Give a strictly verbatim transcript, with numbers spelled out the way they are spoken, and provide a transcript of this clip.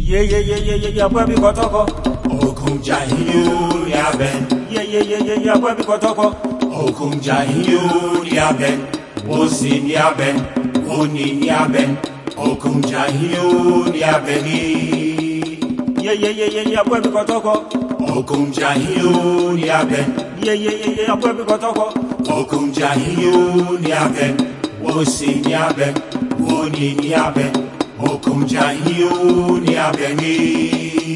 Yeah, yeah, yeah, yeah, yeah, yeah, baby, go talk. Okunja hiyo ya ben. Yeah, yeah, yeah, yeah, yeah, baby, go talk. Okunja hiyo ya ben. Osin ya ben. Onin ya ben. Okunja hiyo ya ben. Yeah, yeah, yeah, yeah, yeah, baby, go talk. Okunja hiyo ya ben. Yeah, yeah, yeah, yeah, baby, go talk. Okunja hiyo ya ben. Osin ya ben. Onin ya ben. Okunja hiyo ya ben.